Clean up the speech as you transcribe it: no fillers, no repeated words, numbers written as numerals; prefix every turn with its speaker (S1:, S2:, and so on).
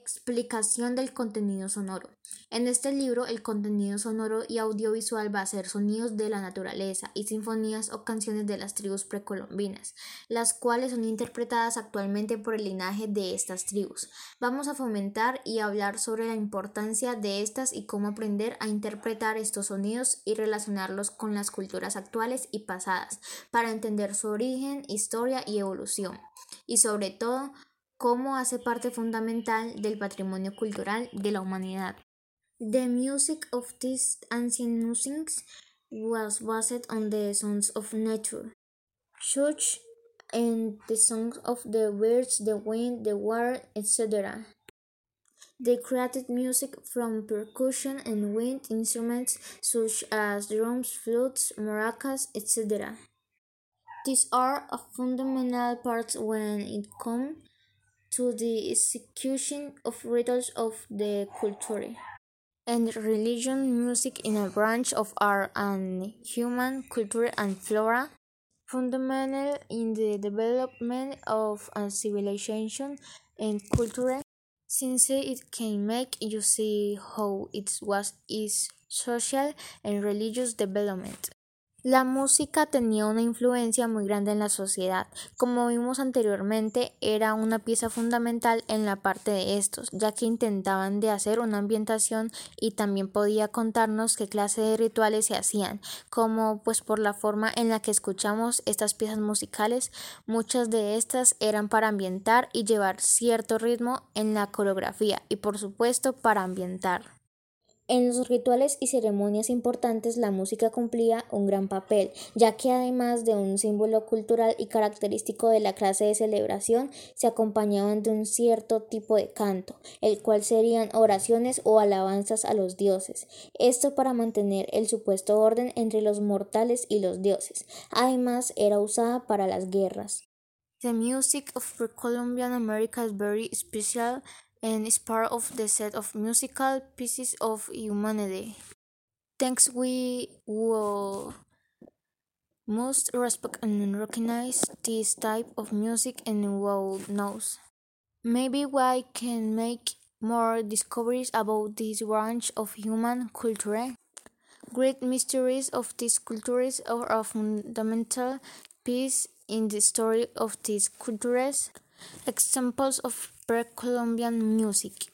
S1: Explicación del contenido sonoro. En este libro, el contenido sonoro y audiovisual va a ser sonidos de la naturaleza y sinfonías o canciones de las tribus precolombinas, las cuales son interpretadas actualmente por el linaje de estas tribus. Vamos a fomentar y hablar sobre la importancia de estas y cómo aprender a interpretar estos sonidos y relacionarlos con las culturas actuales y pasadas para entender su origen, historia y evolución. Y sobre todo, cómo hace parte fundamental del patrimonio cultural de la humanidad. The music of these ancient musings was based on the sounds of nature, such and the songs of the birds, the wind, the water, etc. They created music from percussion and wind instruments such as drums, flutes, maracas, etc. These are a fundamental part when it comes to the execution of rituals of the culture and religion, music in a branch of art and human culture and flora, fundamental in the development of a civilization and culture, since it can make you see how it was its social and religious development. La música tenía una influencia muy grande en la sociedad. Como vimos anteriormente, era una pieza fundamental en la parte de estos, ya que intentaban de hacer una ambientación y también podía contarnos qué clase de rituales se hacían, como pues por la forma en la que escuchamos estas piezas musicales, muchas de estas eran para ambientar y llevar cierto ritmo en la coreografía y por supuesto para ambientar. En los rituales y ceremonias importantes la música cumplía un gran papel, ya que además de un símbolo cultural y característico de la clase de celebración, se acompañaban de un cierto tipo de canto, el cual serían oraciones o alabanzas a los dioses, esto para mantener el supuesto orden entre los mortales y los dioses. Además era usada para las guerras. The music of pre-Columbian America is very special and is part of the set of musical pieces of humanity. Thanks we will must respect and recognize this type of music and world knows. Maybe we can make more discoveries about this branch of human culture. Great mysteries of these cultures are a fundamental piece in the story of these cultures. Examples of pre-Columbian music.